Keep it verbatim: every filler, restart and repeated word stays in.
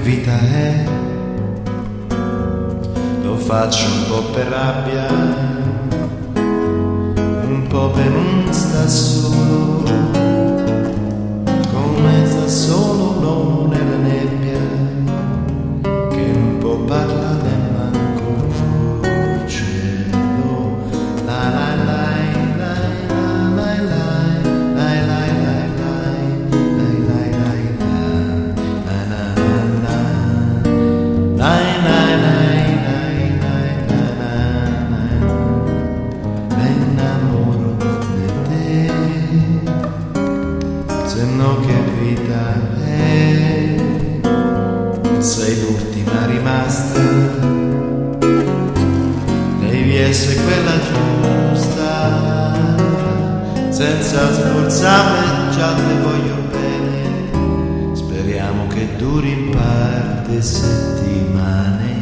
vita è, lo faccio un po' per rabbia, un po' per non sta solo, come sta solo l'uomo nella nebbia, che un po' parla e manco un cielo. La la la la la la la. Se no che vita è, sei l'ultima rimasta, devi essere quella giusta, senza sforzarmi già te voglio bene, speriamo che duri un par di settimane.